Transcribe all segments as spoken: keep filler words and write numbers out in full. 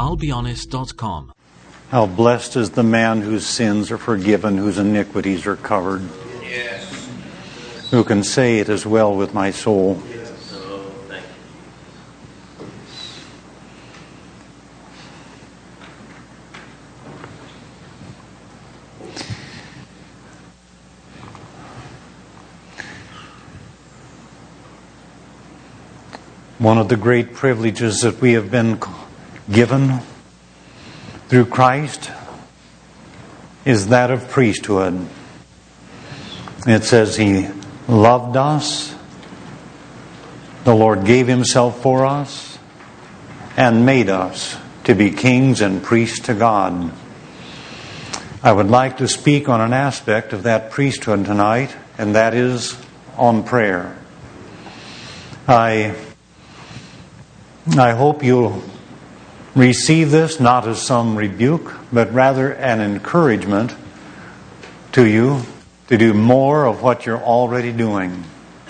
I'll be honest dot com. How blessed is the man whose sins are forgiven, whose iniquities are covered. Yes. Who can say, it is well with my soul? Oh, thank you. One of the great privileges that we have been given through Christ is that of priesthood. It says He loved us, the Lord gave Himself for us, and made us to be kings and priests to God. I would like to speak on an aspect of that priesthood tonight, and that is on prayer. I, I hope you'll receive this not as some rebuke, but rather an encouragement to you to do more of what you're already doing.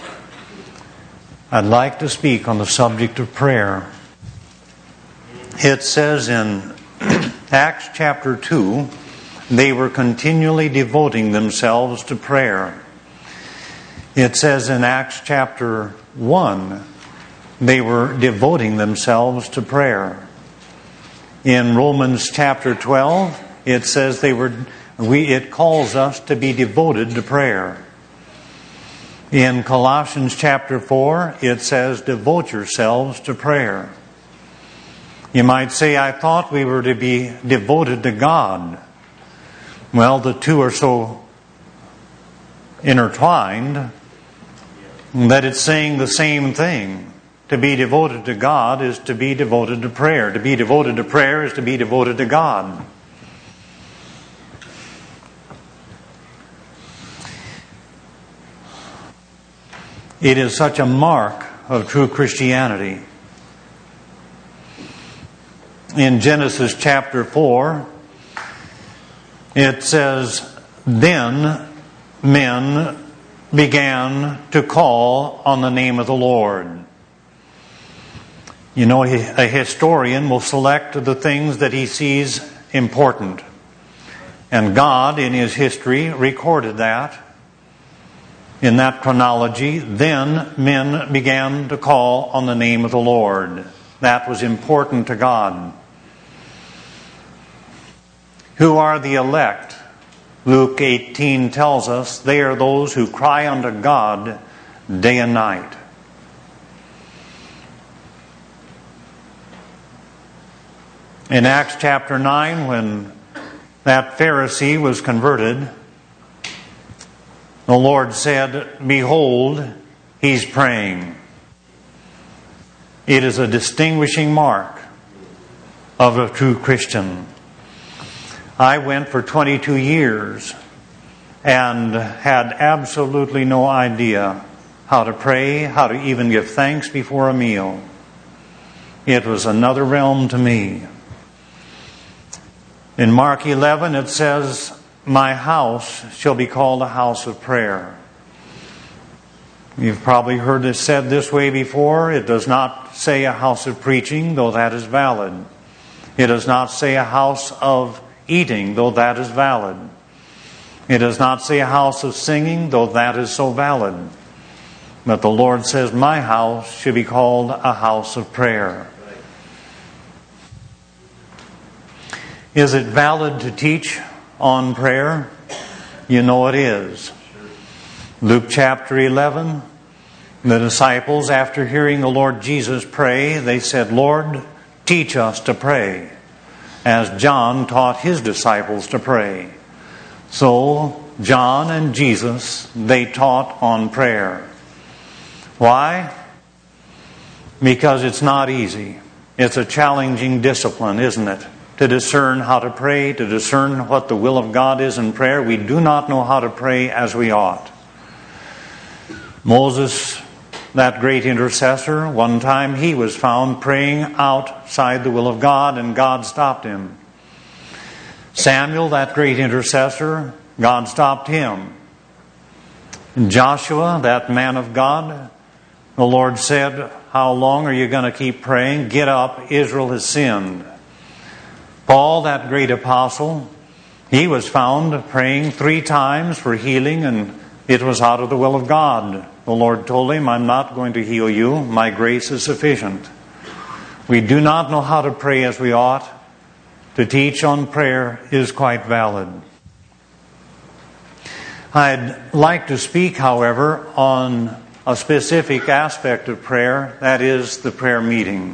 I'd like to speak on the subject of prayer. It says in Acts chapter two, they were continually devoting themselves to prayer. It says in Acts chapter one, they were devoting themselves to prayer. In Romans chapter twelve, it says they were. We it calls us to be devoted to prayer. In Colossians chapter four, it says, "Devote yourselves to prayer." You might say, "I thought we were to be devoted to God." Well, the two are so intertwined that it's saying the same thing. To be devoted to God is to be devoted to prayer. To be devoted to prayer is to be devoted to God. It is such a mark of true Christianity. In Genesis chapter four, it says, "Then men began to call on the name of the Lord." You know, a historian will select the things that he sees important. And God, in His history, recorded that. In that chronology, then men began to call on the name of the Lord. That was important to God. Who are the elect? Luke eighteen tells us they are those who cry unto God day and night. In Acts chapter nine, when that Pharisee was converted, the Lord said, "Behold, he's praying." It is a distinguishing mark of a true Christian. I went for twenty-two years and had absolutely no idea how to pray, how to even give thanks before a meal. It was another realm to me. In Mark eleven, it says, "My house shall be called a house of prayer." You've probably heard it said this way before. It does not say a house of preaching, though that is valid. It does not say a house of eating, though that is valid. It does not say a house of singing, though that is so valid. But the Lord says, "My house should be called a house of prayer." Is it valid to teach on prayer? You know it is. Luke chapter eleven, the disciples, after hearing the Lord Jesus pray, they said, "Lord, teach us to pray," as John taught his disciples to pray. So, John and Jesus, they taught on prayer. Why? Because it's not easy. It's a challenging discipline, isn't it? To discern how to pray, to discern what the will of God is in prayer. We do not know how to pray as we ought. Moses, that great intercessor, one time he was found praying outside the will of God, and God stopped him. Samuel, that great intercessor, God stopped him. And Joshua, that man of God, the Lord said, "How long are you going to keep praying? Get up, Israel has sinned." Paul, that great apostle, he was found praying three times for healing, and it was out of the will of God. The Lord told him, I'm not going to heal you. My grace is sufficient. We do not know how to pray as we ought. To teach on prayer is quite valid. I'd like to speak, however, on a specific aspect of prayer, that is the prayer meeting.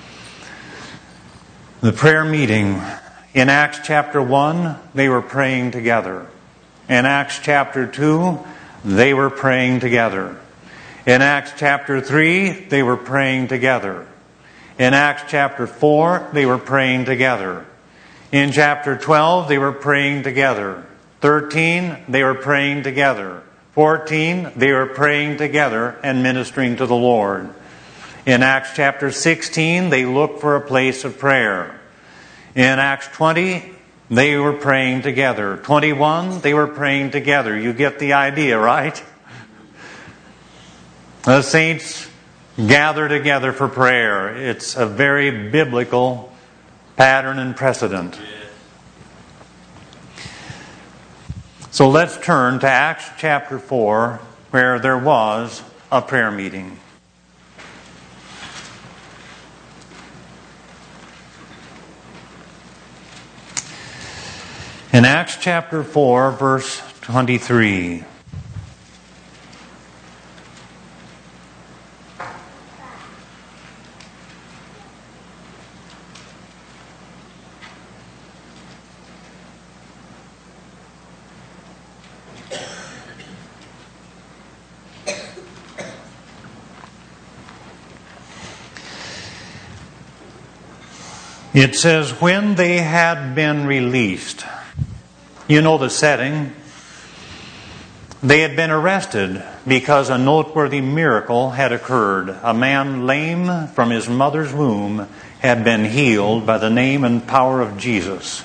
The prayer meeting. In Acts chapter one, they were praying together. In Acts chapter two, they were praying together. In Acts chapter three, they were praying together. In Acts chapter four, they were praying together. In chapter twelve, they were praying together. thirteen, they were praying together. fourteen, they were praying together and ministering to the Lord. In Acts chapter sixteen, they looked for a place of prayer. In Acts twenty, they were praying together. twenty-one, they were praying together. You get the idea, right? The saints gather together for prayer. It's a very biblical pattern and precedent. So let's turn to Acts chapter four, where there was a prayer meeting. In Acts chapter four, verse twenty-three. It says, when they had been released. You know the setting. They had been arrested because a noteworthy miracle had occurred. A man lame from his mother's womb had been healed by the name and power of Jesus.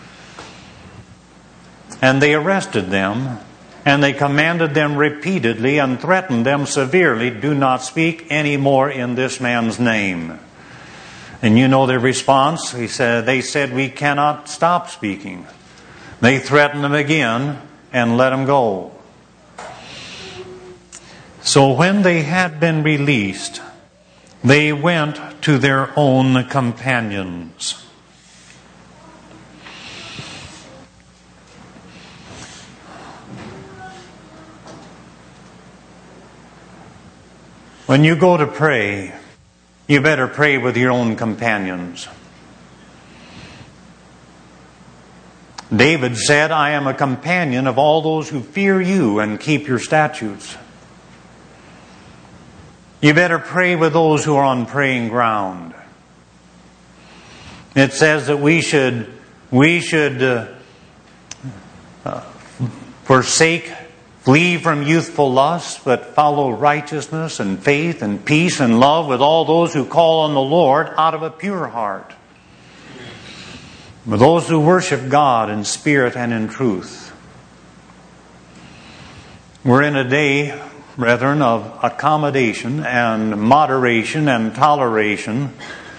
And they arrested them, and they commanded them repeatedly and threatened them severely, do not speak any more in this man's name. And you know their response. He said, they said, we cannot stop speaking. They threatened them again and let them go. So when they had been released, they went to their own companions. When you go to pray, you better pray with your own companions. David said, I am a companion of all those who fear you and keep your statutes. You better pray with those who are on praying ground. It says that we should, we should uh, uh, forsake, flee from youthful lusts, but follow righteousness and faith and peace and love with all those who call on the Lord out of a pure heart. With those who worship God in spirit and in truth. We're in a day, brethren, of accommodation and moderation and toleration.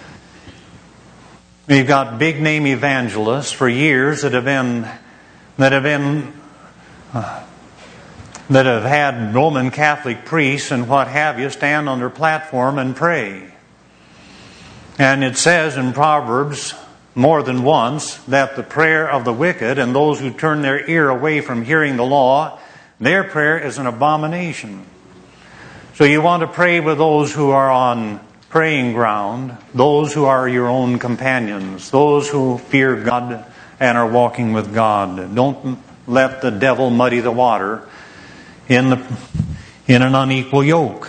We've got big name evangelists for years that have been that have been uh, that have had Roman Catholic priests and what have you stand on their platform and pray. And it says in Proverbs more than once that the prayer of the wicked and those who turn their ear away from hearing the law, their prayer is an abomination. So you want to pray with those who are on praying ground, those who are your own companions, those who fear God and are walking with God. Don't let the devil muddy the water in the in an unequal yoke.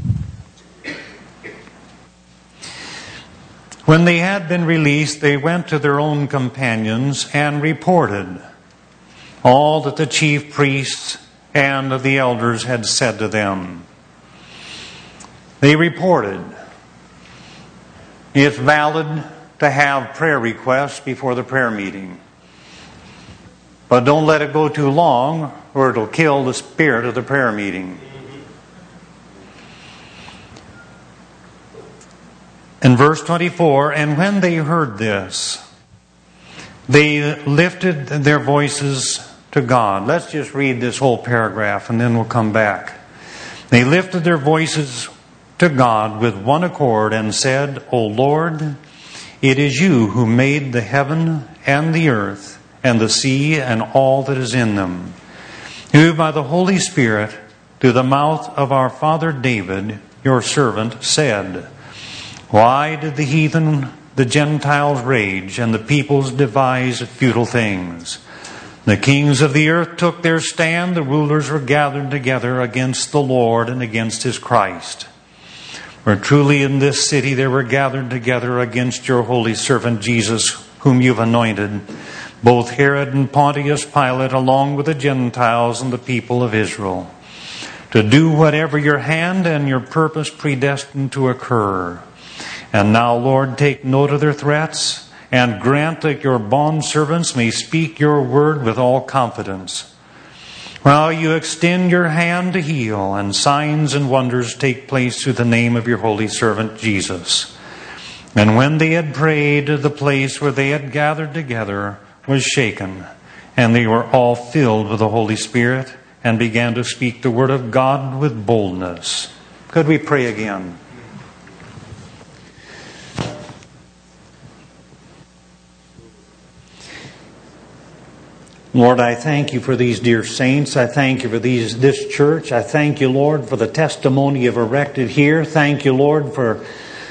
When they had been released, they went to their own companions and reported all that the chief priests and the elders had said to them. They reported. It's valid to have prayer requests before the prayer meeting. But don't let it go too long or it'll kill the spirit of the prayer meeting. In verse twenty-four, and when they heard this, They lifted their voices to God. Let's just read this whole paragraph and then we'll come back. They lifted their voices to God with one accord and said, O Lord, it is you who made the heaven and the earth and the sea and all that is in them, who by the Holy Spirit, through the mouth of our father David, your servant, said, Why did the heathen, the Gentiles rage, and the peoples devise futile things? The kings of the earth took their stand, the rulers were gathered together against the Lord and against His Christ. For truly in this city they were gathered together against your holy servant Jesus, whom you've anointed, both Herod and Pontius Pilate, along with the Gentiles and the people of Israel, to do whatever your hand and your purpose predestined to occur. And now, Lord, take note of their threats, and grant that your bondservants may speak your word with all confidence. While you extend your hand to heal, and signs and wonders take place through the name of your holy servant Jesus. And when they had prayed, the place where they had gathered together was shaken, and they were all filled with the Holy Spirit, and began to speak the word of God with boldness. Could we pray again? Lord, I thank you for these dear saints. I thank you for these this church. I thank you, Lord, for the testimony you've erected here. Thank you, Lord, for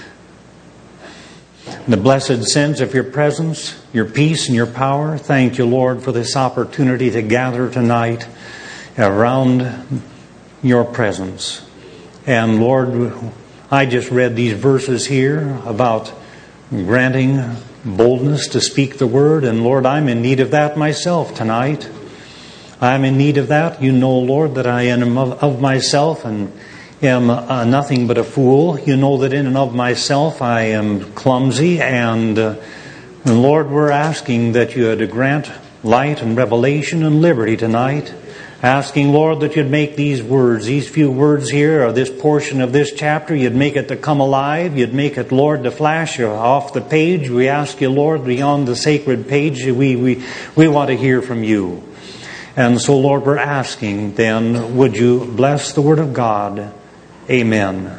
the blessed sense of your presence, your peace, and your power. Thank you, Lord, for this opportunity to gather tonight around your presence. And Lord, I just read these verses here about granting boldness to speak the word. And Lord, I'm in need of that myself tonight. I'm in need of that. You know, Lord, that I am of, of myself and am uh, nothing but a fool. You know that in and of myself I am clumsy. And, uh, and Lord, we're asking that you would grant light and revelation and liberty tonight. Asking, Lord, that you'd make these words, these few words here, or this portion of this chapter, you'd make it to come alive. You'd make it, Lord, to flash off the page. We ask you, Lord, beyond the sacred page, we, we, we want to hear from you. And so, Lord, we're asking then, would you bless the word of God? Amen.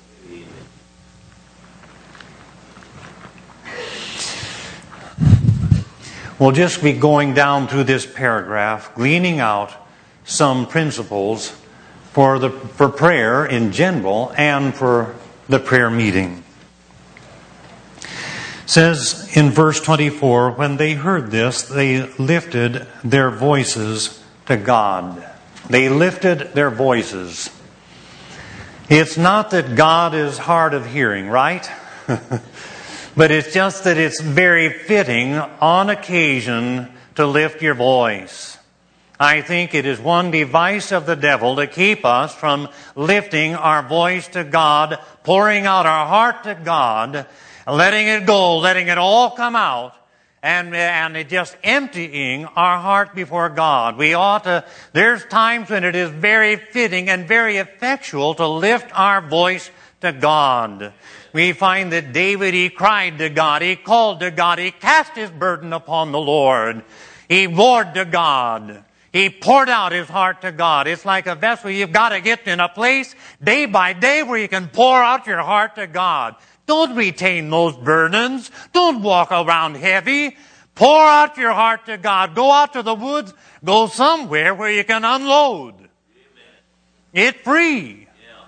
We'll just be going down through this paragraph, gleaning out some principles for the for prayer in general and for the prayer meeting. It says in verse twenty-four, when they heard this, they lifted their voices to God. They lifted their voices. It's not that God is hard of hearing, right? But it's just that it's very fitting on occasion to lift your voice. I think it is one device of the devil to keep us from lifting our voice to God, pouring out our heart to God, letting it go, letting it all come out, and, and just emptying our heart before God. We ought to, there's times when it is very fitting and very effectual to lift our voice to God. We find that David, he cried to God, he called to God, he cast his burden upon the Lord. He roared to God. He poured out his heart to God. It's like a vessel. You've got to get in a place day by day where you can pour out your heart to God. Don't retain those burdens. Don't walk around heavy. Pour out your heart to God. Go out to the woods. Go somewhere where you can unload. Amen. It's free. Yeah.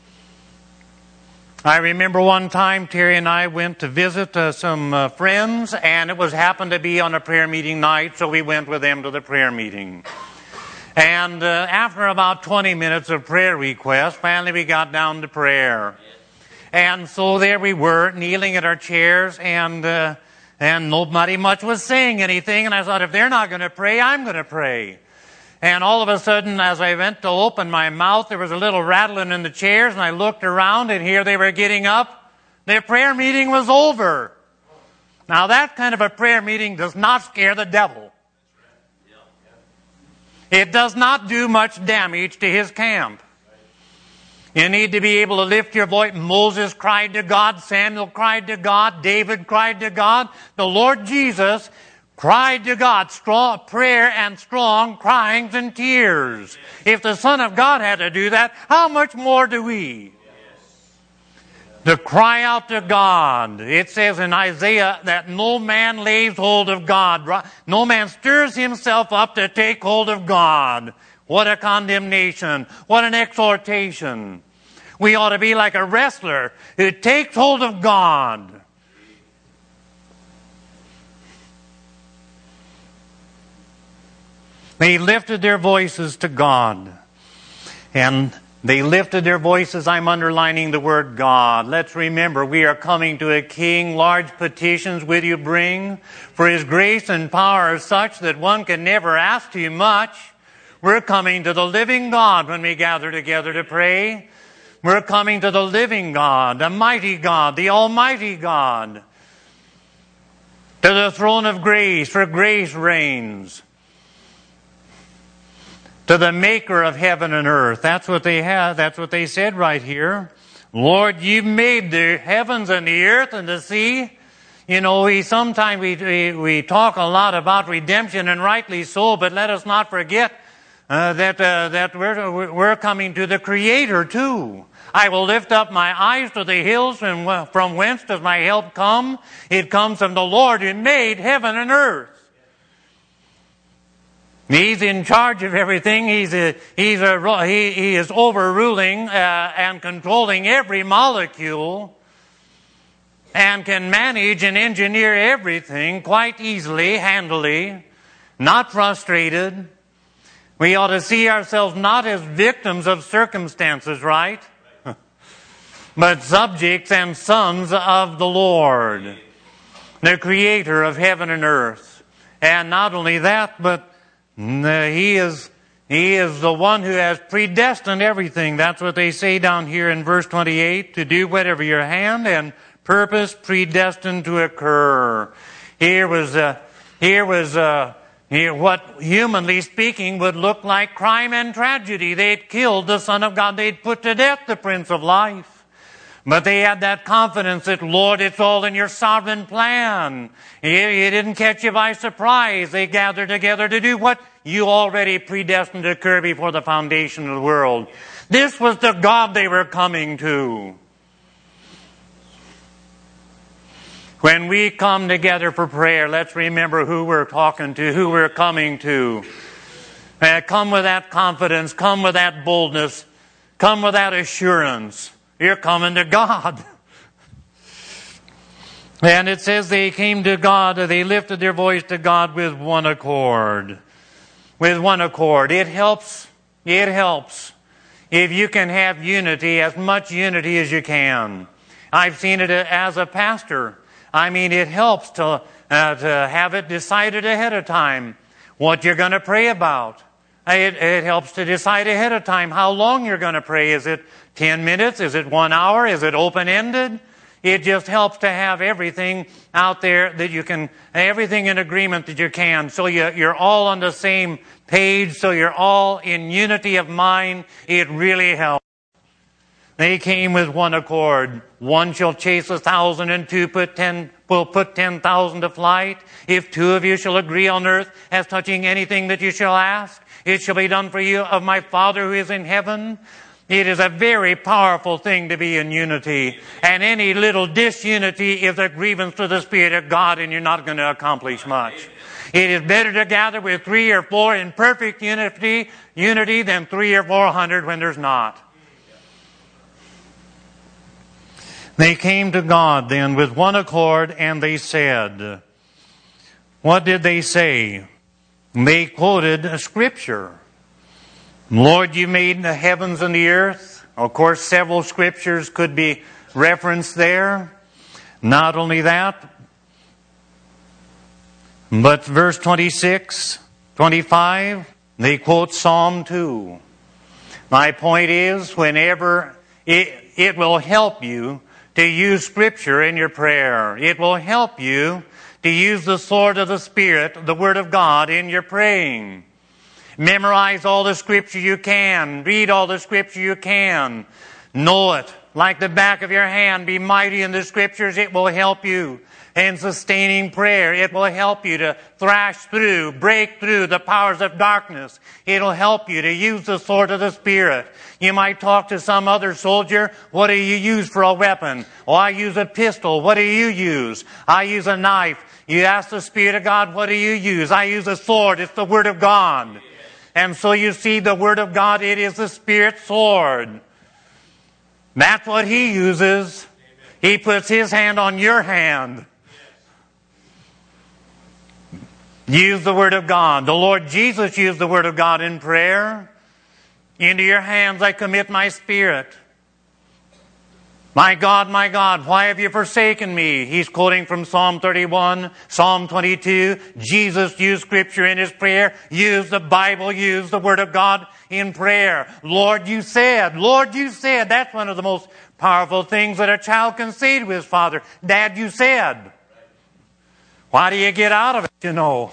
I remember one time Terry and I went to visit uh, some uh, friends, and it was happened to be on a prayer meeting night, so we went with them to the prayer meeting. And uh, after about twenty minutes of prayer requests, finally we got down to prayer. And so there we were, kneeling at our chairs, and uh, and nobody much was saying anything. And I thought, if they're not going to pray, I'm going to pray. And all of a sudden, as I went to open my mouth, there was a little rattling in the chairs, and I looked around, and here they were getting up. Their prayer meeting was over. Now, that kind of a prayer meeting does not scare the devil. It does not do much damage to his camp. You need to be able to lift your voice. Moses cried to God. Samuel cried to God. David cried to God. The Lord Jesus cried to God, strong prayer and strong cryings and tears. If the Son of God had to do that, how much more do we? To cry out to God. It says in Isaiah that no man lays hold of God. No man stirs himself up to take hold of God. What a condemnation. What an exhortation. We ought to be like a wrestler who takes hold of God. They lifted their voices to God. And they lifted their voices. I'm underlining the word God. Let's remember, we are coming to a king. Large petitions will you bring? For his grace and power are such that one can never ask too much. We're coming to the living God when we gather together to pray. We're coming to the living God, the mighty God, the almighty God. To the throne of grace, for grace reigns. To the maker of heaven and earth. That's what they have. That's what they said right here. Lord, you made the heavens and the earth and the sea. You know, we sometimes we, we, we talk a lot about redemption, and rightly so, but let us not forget uh, that, uh, that we're, we're coming to the Creator too. I will lift up my eyes to the hills, and from whence does my help come? It comes from the Lord who made heaven and earth. He's in charge of everything. He's a, he's a, he, he is overruling uh, and controlling every molecule, and can manage and engineer everything quite easily, handily, not frustrated. We ought to see ourselves not as victims of circumstances, right? But subjects and sons of the Lord, the Creator of heaven and earth. And not only that, but He is, He is the one who has predestined everything. That's what they say down here in verse twenty-eight, to do whatever your hand and purpose predestined to occur. Here was, uh, here was uh, here what, humanly speaking, would look like crime and tragedy. They'd killed the Son of God. They'd put to death the Prince of Life. But they had that confidence that, Lord, it's all in your sovereign plan. He, he didn't catch you by surprise. They gathered together to do what you already predestined to occur before the foundation of the world. This was the God they were coming to. When we come together for prayer, let's remember who we're talking to, who we're coming to. Uh, come with that confidence. Come with that boldness. Come with that assurance. You're coming to God. And it says they came to God, they lifted their voice to God with one accord. With one accord. It helps. It helps. If you can have unity, as much unity as you can. I've seen it as a pastor. I mean, it helps to, uh, to have it decided ahead of time what you're going to pray about. It, it helps to decide ahead of time how long you're going to pray. Is it ten minutes? Is it one hour? Is it open-ended? It just helps to have everything out there that you can, everything in agreement that you can. So you, you're all on the same page. So you're all in unity of mind. It really helps. They came with one accord. One shall chase a thousand, and two put ten, will put ten thousand to flight. If two of you shall agree on earth as touching anything that you shall ask, it shall be done for you of my Father who is in heaven. It is a very powerful thing to be in unity. And any little disunity is a grievance to the Spirit of God, and you're not going to accomplish much. It is better to gather with three or four in perfect unity, unity than three or four hundred when there's not. They came to God then with one accord, and they said, what did they say? They quoted a scripture. Lord, you made the heavens and the earth. Of course, several scriptures could be referenced there. Not only that, but verse twenty-six, twenty-five, they quote Psalm two. My point is, whenever it, it will help you to use scripture in your prayer. It will help you to use the sword of the Spirit, the Word of God, in your praying. Memorize all the scripture you can. Read all the scripture you can. Know it like the back of your hand. Be mighty in the scriptures. It will help you. and sustaining prayer. It will help you to thrash through, break through the powers of darkness. It'll help you to use the sword of the Spirit. You might talk to some other soldier. What do you use for a weapon? Oh, I use a pistol. What do you use? I use a knife. You ask the Spirit of God, what do you use? I use a sword. It's the Word of God. And so you see, the Word of God, it is the Spirit's sword. That's what He uses. He puts His hand on your hand. Use the Word of God. The Lord Jesus used the Word of God in prayer. Into your hands I commit my spirit. My God, my God, why have you forsaken me? He's quoting from Psalm thirty-one, Psalm twenty-two. Jesus used Scripture in His prayer, used the Bible, used the Word of God in prayer. Lord, you said, Lord, you said. That's one of the most powerful things that a child can say to his father. Dad, you said. Why do you get out of it, you know?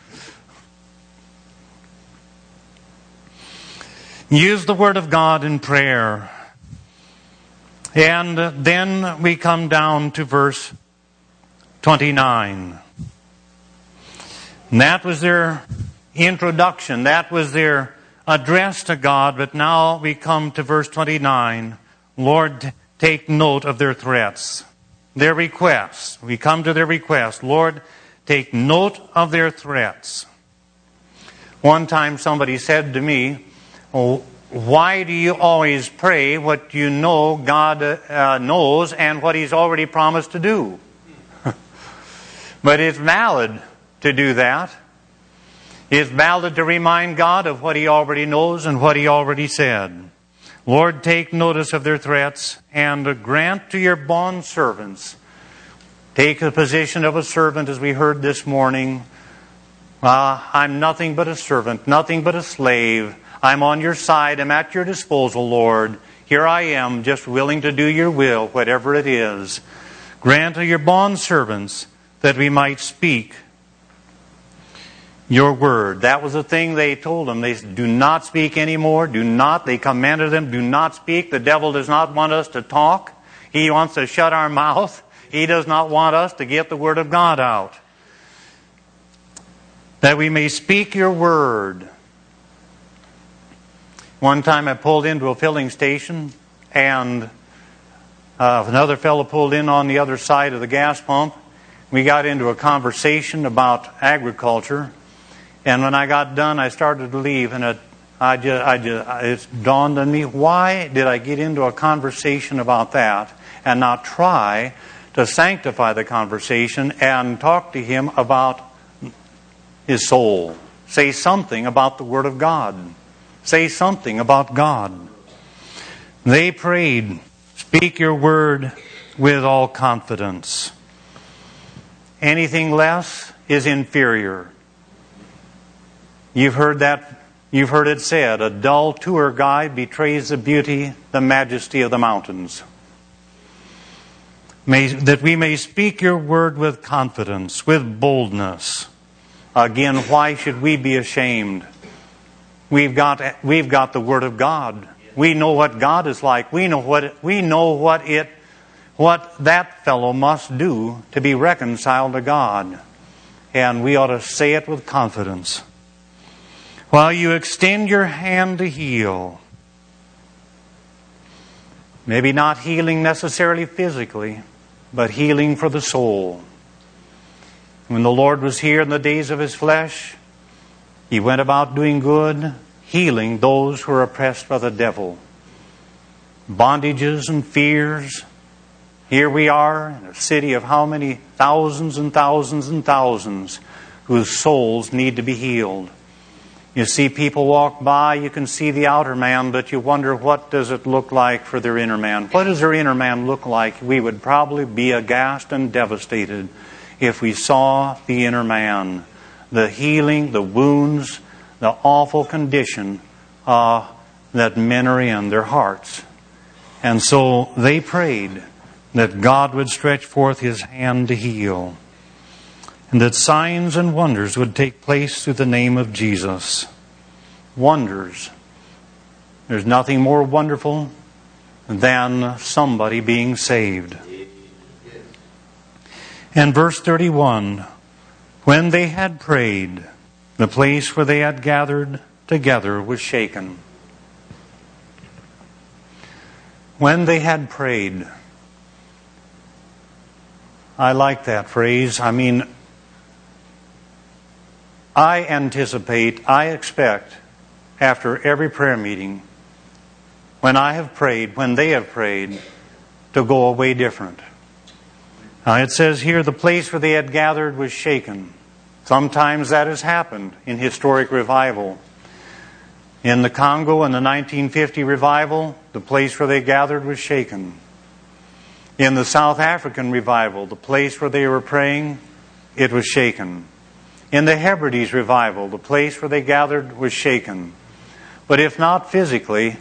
Use the Word of God in prayer. And then we come down to verse twenty-nine. And that was their introduction. That was their address to God. But now we come to verse twenty-nine. Lord, take note of their threats, their requests. We come to their request. Lord, take note of their threats. One time somebody said to me, oh, why do you always pray what you know God uh, knows and what He's already promised to do? But it's valid to do that. It's valid to remind God of what He already knows and what He already said. Lord, take notice of their threats and grant to your bondservants. Take the position of a servant, as we heard this morning. Uh, I'm nothing but a servant, nothing but a slave. I'm on your side. I'm at your disposal, Lord. Here I am, just willing to do your will, whatever it is. Grant to your bondservants that we might speak your word. That was the thing they told them. They said, do not speak anymore. Do not. They commanded them, do not speak. The devil does not want us to talk. He wants to shut our mouth. He does not want us to get the Word of God out. That we may speak your word. One time I pulled into a filling station and uh, another fellow pulled in on the other side of the gas pump. We got into a conversation about agriculture. And when I got done, I started to leave. And it, I just, I just, it dawned on me, why did I get into a conversation about that and not try to sanctify the conversation and talk to him about his soul? Say something about the Word of God. Say something about God. They prayed, speak your word with all confidence. Anything less is inferior. You've heard that, you've heard it said, a dull tour guide betrays the beauty, the majesty of the mountains. May, that we may speak your word with confidence, with boldness. Again, why should we be ashamed? We've got, we've got the Word of God. We know what God is like. We know what it, we know what it, what that fellow must do to be reconciled to God. And we ought to say it with confidence. While you extend your hand to heal, maybe not healing necessarily physically, but healing for the soul. When the Lord was here in the days of His flesh, He went about doing good, healing those who are oppressed by the devil. Bondages and fears. Here we are in a city of how many thousands and thousands and thousands whose souls need to be healed. You see people walk by, you can see the outer man, but you wonder, what does it look like for their inner man? What does their inner man look like? We would probably be aghast and devastated if we saw the inner man. The healing, the wounds, the awful condition uh, that men are in, their hearts. And so they prayed that God would stretch forth His hand to heal, and that signs and wonders would take place through the name of Jesus. Wonders. There's nothing more wonderful than somebody being saved. And verse thirty-one, when they had prayed, the place where they had gathered together was shaken. When they had prayed. I like that phrase. I mean, I anticipate, I expect, after every prayer meeting, when I have prayed, when they have prayed, to go away different. Now it says here, the place where they had gathered was shaken. Sometimes that has happened in historic revival. In the Congo in the nineteen fifty revival, the place where they gathered was shaken. In the South African revival, the place where they were praying, it was shaken. In the Hebrides revival, the place where they gathered was shaken. But if not physically,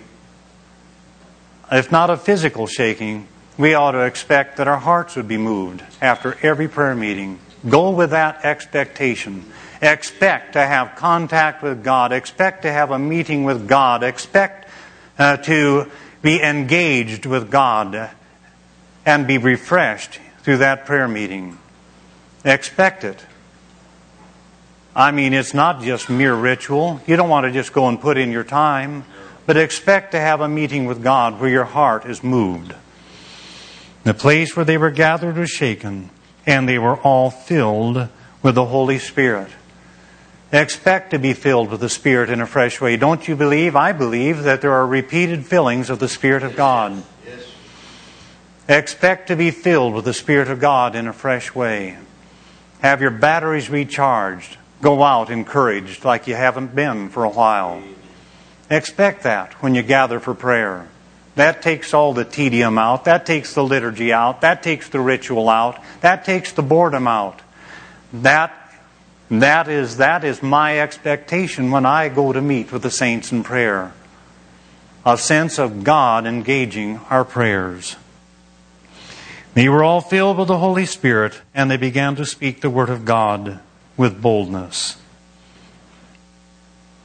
if not a physical shaking, we ought to expect that our hearts would be moved after every prayer meeting. Go with that expectation. Expect to have contact with God. Expect to have a meeting with God. Expect uh, to be engaged with God and be refreshed through that prayer meeting. Expect it. I mean, it's not just mere ritual. You don't want to just go and put in your time, but expect to have a meeting with God where your heart is moved. The place where they were gathered was shaken, and they were all filled with the Holy Spirit. Expect to be filled with the Spirit in a fresh way. Don't you believe? I believe that there are repeated fillings of the Spirit of God. Yes. Expect to be filled with the Spirit of God in a fresh way. Have your batteries recharged. Go out encouraged like you haven't been for a while. Expect that when you gather for prayer. That takes all the tedium out. That takes the liturgy out. That takes the ritual out. That takes the boredom out. That, that is, that is my expectation when I go to meet with the saints in prayer. A sense of God engaging our prayers. They were all filled with the Holy Spirit, and they began to speak the Word of God with boldness.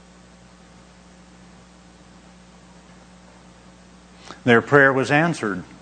Their prayer was answered.